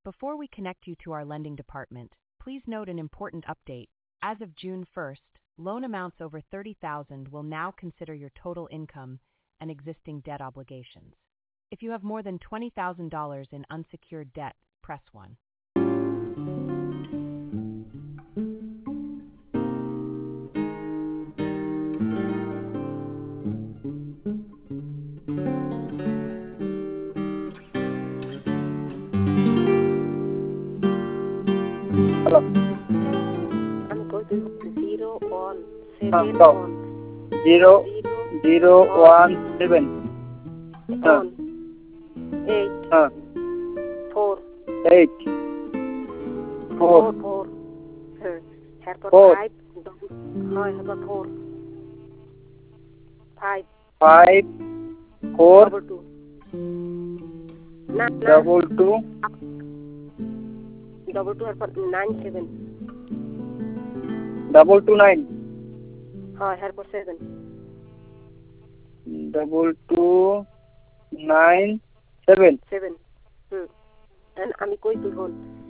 Before we connect you to our lending department, please note an important update. As of June 1st, loan amounts over $30,000 will now consider your total income and existing debt obligations. If you have more than $20,000 in unsecured debt, press 1. Hello. I'm going to 017 Stop. 017 on 8 4 8 4 4 Herpa 4 5 Herpa 4 5 5 4 double 2 double 2 double 2 Herpa 9 7 double 2 9 Herpa 7 double 2 9 7 7 and আমি কই তুই হল